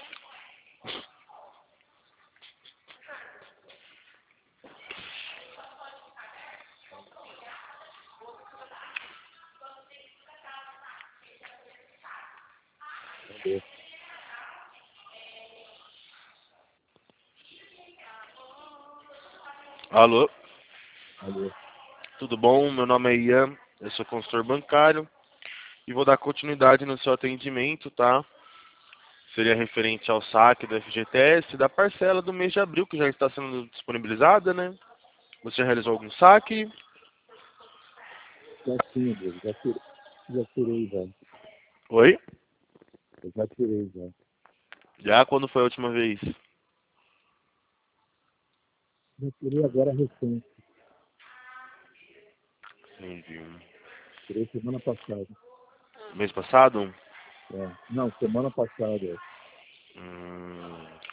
Alô, Alô. tudo bom? Meu nome é Ian, eu sou consultor bancário e vou dar continuidade no seu atendimento, tá? Seria referente ao saque do FGTS da parcela do mês de abril, que já está sendo disponibilizada, né? Você já realizou algum saque? Já sim, Diego. Já tirei, já. Oi? Eu já tirei, já. Já? Quando foi a última vez? Já tirei agora recente. Entendi. Tirei semana passada. Mês passado? É. Não, semana passada. Hum.